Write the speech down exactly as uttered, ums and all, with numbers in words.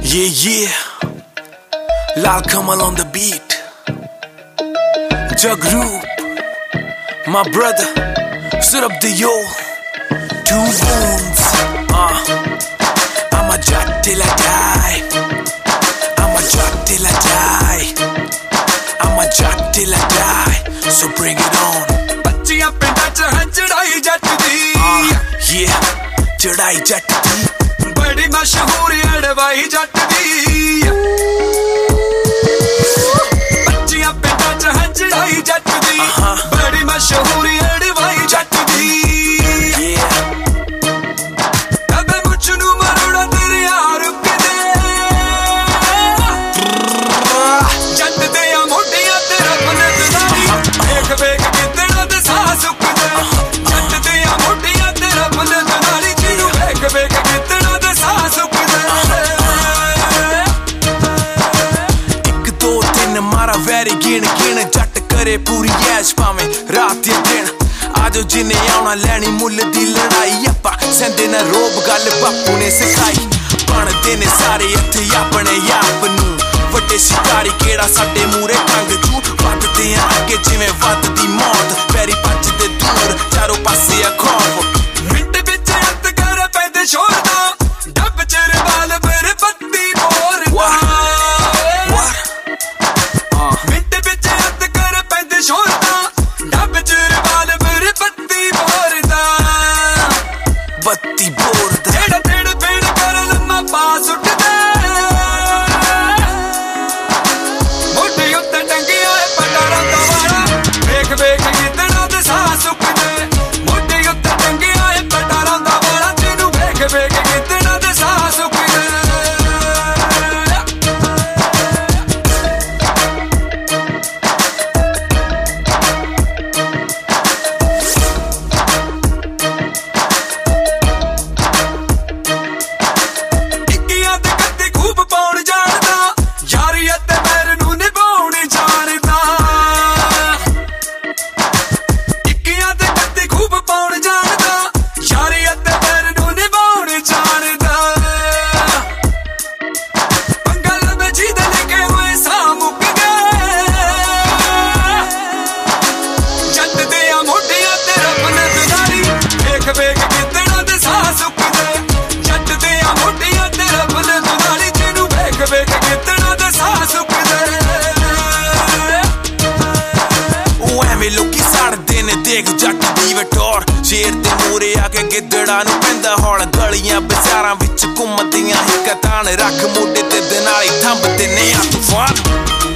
Yeah, yeah. Lal Kamal on the beat. Jagroop, my brother. Sit up the yo. Two wounds. Uh. I'm a jat till I die. I'm a jat till I die. I'm a jat till I die. So bring it on. ਬੱਚੀਆਂ ਪਿੰਡਾਂ ਚ ਹੈ ਚੜਾਈ ਜੱਟ ਦੀ. Uh, yeah. ਚੜਾਈ ਜੱਟ ਦੀ. ਬੜੀ ਮਸ਼ਹੂਰ ਅੜਵਾਈ ਜੱਟ ਦੀ. ਬੱਚੀਆਂ ਪਿੰਡਾਂ ਚ ਹੈ ਚੜਾਈ ਜੱਟ ਦੀ. ਬੜੀ ਮਸ਼ਹੂਰ ਅੜਵਾਈ ਜੱਟ ਦੀ. ਅਬੇ ਮੁੱਛ ਨੂੰ ਮਰੋੜਾ ਤੇਰੇ ਯਾਰ ਕਿਤੇ. ਜੱਟ ਦੇ ਆ ਮੋਢਿਆਂ ਤੇ ਰੱਬ ਨੇ ਦਿਦਾਰੀ. ਵੇਖ ਵੇਖ ਕਿਤਨਾ ਦੇ ਸਾਹ ਸੁੱਕਦੇ. ਜੱਟ ਦੇ ਆ ਮੋਢਿਆਂ ਤੇ ਰੱਬ ਨੇ ਦਿਦਾਰੀ. ਜਿਹਨੂੰ ਵੇਖ ਵੇਖ ਕਿਤਨਾ ਦੇ ਸਾਹ ਸੁੱਕਦੇ. ਇੱਕ ਦੋ ਤਿੰਨ ਮਾਰਾ ਵੈਰੀ ਗਿਣ ਗਿਣ. ਜੱਟ ਕਰੇ ਪੂਰੀ ਐਸ਼ ਭਾਵੇਂ ਰਾਤ ਜਾਂ ਦਿਨ. ਆਜੋ ਜਿਨੇ ਆਉਣਾ ਲੈਣੀ ਮੁੱਲ ਦੀ ਲੜਾਈ. ਆਪਾਂ ਸਹਿੰਦੇ ਨਾ ਰੋਬ ਗੱਲ ਬਾਪੂ ਨੇ ਸਿਖਾਈ. ਬਣਦੇ ਨੇ ਸਾਰੇ ਇੱਥੇ ਆਪਣੇ ਆਪ ਨੂੰ ਵੱਡੇ ਸ਼ਿਕਾਰੀ. ਕਿਹੜਾ ਸਾਡੇ ਮੂਰੇ ਟੰਗ ਜੂ. ਵੱਧਦੇ ਆ ਅੱਗੇ ਜਿਵੇਂ ਵੱਧਦੀ ਮੌਤ. ਪੈਰੀ ਭੱਜਦੇ ਦੂਰ ਚਾਰੋਂ ਪਾਸੇ ਆ ਖੌਫ. ਮਿੰਟ ਵਿੱਚ ਹੱਥ ਕਰ ਪੈਂਦੇ ਸ਼ੋਰ ਦਾ. ਡੱਬ ਚ ਰਵਾਲ ਫਿਰ ਬੱਤੀ ਬੋਰਦਾ. ਮਿੰਟ ਵਿੱਚ ਹੱਥ ਕਰ ਪੈਂਦੇ ਸ਼ੋਰ ਦਾ. ਡੱਬ ਚ ਰਵਾਲ ਫਿਰ ਬੱਤੀ ਬੋਰਦਾ. ਬੱਤੀ ਬੋਰਦਾ. ਢੇੜ ਢੇੜ ਪੇੜ ਕਰ ਲੰਮਾ ਪਾਸ ਉੱਠਦਾ. ਮੋਢੇ ਉੱਤੇ ਟੰਗਿਆ ਏ ਪਟਾਰਾਂ ਦਾ ਵਾਲਾ. ਵੇਖ ਵੇਖ ਕਿਤਨਾ ਦੇ ਸਾਹ ਸੁੱਕਦੇ. ਮੋਢੇ ਉੱਤੇ ਟੰਗਿਆ ਏ ਪਟਾਰਾਂ ਦਾ ਵਾਲਾ. ਜਿਹਨੂੰ ਵੇਖ ਵੇਖ ਕਿਤਨਾ ਦੇ ਸਾਹ ਸੁੱਕਦੇ. ਟਿੱਕੀਆਂ ਤੇ ਕੱਤੀ ਖੂਬ ਪਾਉਣ ਜਾਣਦਾ. ਯਾਰੀ ਅਤੇ ਪੈਰ ਨੂੰ ਨਿਭਾਉਣ ਜਾਣਦਾ. ਟਿੱਕੀਆਂ ਤੇ ਕੱਤੀ ਖੂਬ ਪਾਉਣ ਜਾਣਦਾ. ਯਾਰੀ ਅਤੇ ਪੈਰ ਨੂੰ ਨਿਭਾਉਣ ਜਾਣਦਾ. ਪੰਗਾ ਲਵੇ ਜਿਹਦੇ ਲਿਖੇ ਹੋਏ ਸਾਹ ਮੁੱਕ ਗਏ. ਜੱਟ ਦੇ ਆ ਮੋਢਿਆਂ ਤੇ ਰੱਬ ਨੇ ਦਿਦਾਰੀ. ਵੇਖ ਵੇਖ ਕਿਤਨਾ ਦੇ ਸਾਹ ਸੁੱਕਦੇ. ਜੱਟ ਦੇ ਆ ਮੋਢਿਆਂ ਤੇ ਰੱਬ ਨੇ ਦਿਦਾਰੀ. ਜਿਹਨੂੰ ਵੇਖ ਵੇਖ ਕਿਤਨਾ ਦੇ ਸਾਹ ਸੁੱਕਦੇ. ਉਹ ਐਵੇਂ ਲੋਕੀ ਸੜਦੇ ਨੇ ਦੇਖ ਜੱਟ ਦੀ ਵਟੋਰ. ਸ਼ੇਰ ਦੇ ਮੂਰੇ ਆ ਕੇ ਗਿੱਦੜਾਂ ਨੂੰ ਪੈਂਦਾ ਹੌਲ. ਗਲੀਆਂ ਬਾਜ਼ਾਰਾਂ ਵਿੱਚ ਘੁੰਮਦੀਆਂ ਹਿੱਕਾਂ ਤਾਣ ਰੱਖ ਮੋਢੇ ਤੇ ਦਿਨਾਲੀ ਥੰਬਦੇ ਨੇ ਆ ਤੂਫਾਨ.